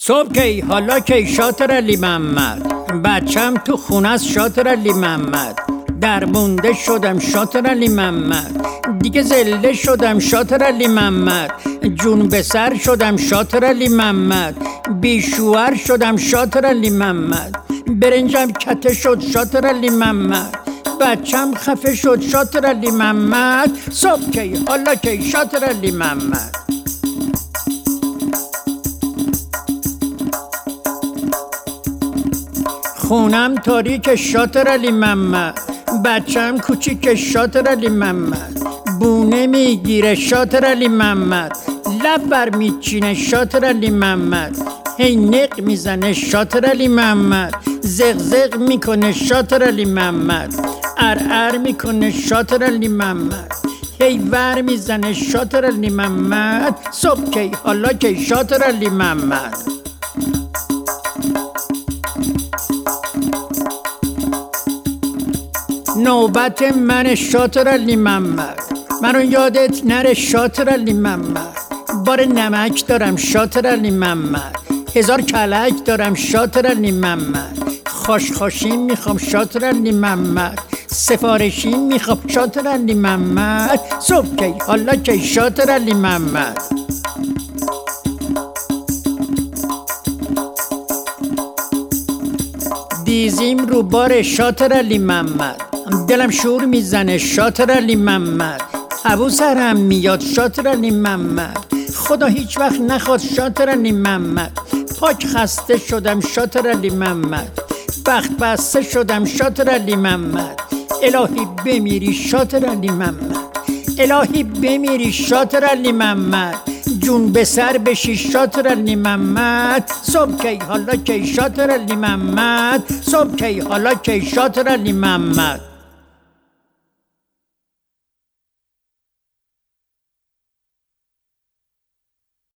صبح کی حالا کی شاطر علی محمد، بچم تو خونه است شاطر علی محمد، در مونده شدم شاطر علی محمد، دیگه زله شدم شاطر علی محمد، جون به سر شدم شاطر علی محمد، بیشوهر شدم شاطر علی محمد، برنجم کته شد شاطر علی محمد، بچم خفه شد شاطر علی محمد. صبح کی حالا کی شاطر علی محمد. خونم تاریک شاطر علی محمد، بچم کوچیک شاطر علی محمد، بونه میگیره شاطر علی محمد، لب بر میچینه شاطر علی محمد، هی نق میزنه شاطر علی محمد، زغزغ میکنه شاطر علی محمد، ار میکنه شاطر علی محمد، هی ور میزنه شاطر علی محمد. صبح کی حالا کی شاطر علی محمد. نوبت من شاطر علی محمد، منو یادت نره شاطر علی محمد، بار نمک دارم شاطر علی محمد، 1000 کلک دارم شاطر علی محمد، خوشخوشی میخوام شاطر علی محمد، سفارشی میخوام شاطر علی محمد. صبح کی حالا کی شاطر علی محمد. دیزیم رو بار شاطر علی محمد، دلم شور میزنه شاطر علی محمد، هوا سرم میاد شاطر علی محمد، خدا هیچ وقت نخواد شاطر علی محمد، پاک خسته شدم شاطر علی محمد، بخت بسته شدم شاطر علی محمد، الهی بمیری شاطر علی محمد، الهی بمیری شاطر علی محمد، جون به سر بشی شاطر علی محمد. صبح کی حالا کی شاطر علی محمد. صبح کی حالا کی شاطر علی محمد.